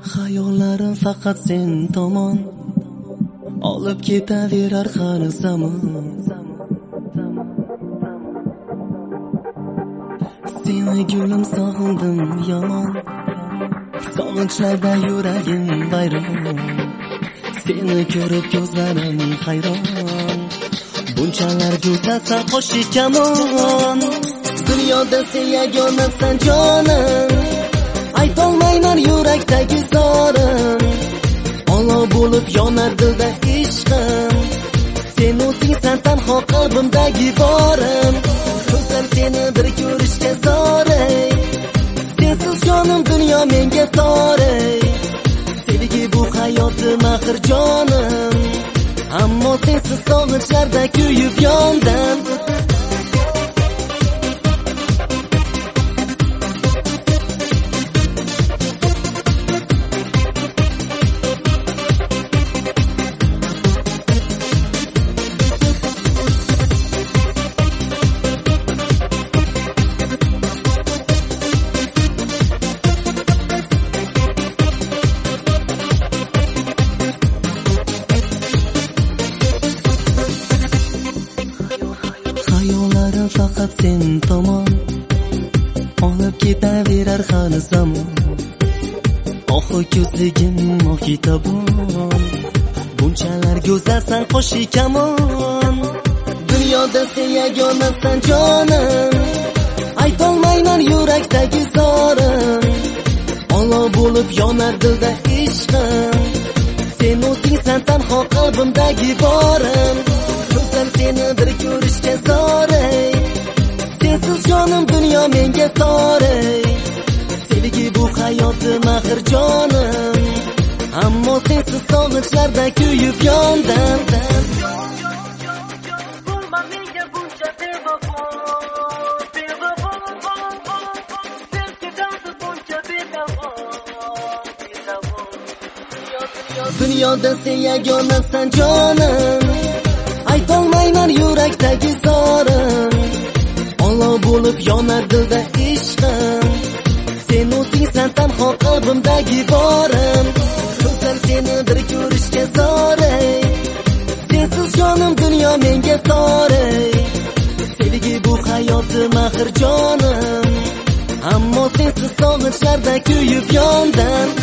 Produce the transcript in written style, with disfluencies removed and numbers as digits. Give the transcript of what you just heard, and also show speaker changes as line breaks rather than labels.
Hayollarim faqat sen tomon olib ketaverar har zamon. Seni gulim sog'indim yomon, sog'inchlarda yuragim vayron. Seni ko'rib ko'zlarim hayron, bunchalar go'zalsan qo'shi kamon. Dunyoda sen yagonasan jonim, aytolmayman yurakdagi zorim. Olov bo'lib yonar dilda ishqim, sen o'zingsan tanho qalbimdagi borim. Ko'zlar seni bir ko'rishga zoray, sensiz jonim dunyo menga toray. Sevgi bu hayotim axir jonim, ammo sensiz sog'inchlarda kuyib yondim. Hayollarim faqat sen tomon olib ketaverar har zamon. Oxu ko'zligim oxi tabon, bunchalar go'zalsan qo'shi kamon. Dunyoda sen yagonasan jonim, aytolmayman yurakdagi zorim. Olov bo'lib yonar dilda ishqim, sen o'zingsan tanho qalbimdagi borim. Ko'zlar seni bir ko'rishga zoray, sensiz jonim dunyo menga toray. Sevgi bu hayotim axir jonim, ammo sensiz sog'inchlarda kuyib yondim.
Bo'lma menga buncha bevafo, bevafo, sen ketarsiz buncha bevafo, bevafo.
Dunyoda sen yagonasan jonim, aytolmayman yurakdagi zorim. Olov bo'lib yonar dilda ishqim, sen o'zingsan tanho qalbimdagi borim. Ko'zlar seni bir ko'rishga zoray, sensiz jonim dunyo menga toray. Sevgi bu hayotim axir jonim, ammo sensiz sog'inchlarda kuyib yondim.